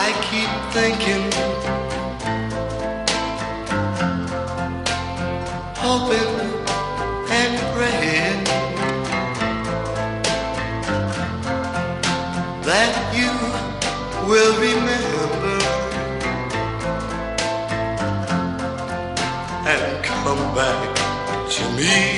I keep thinking, hoping and praying that you will remember and come back to me.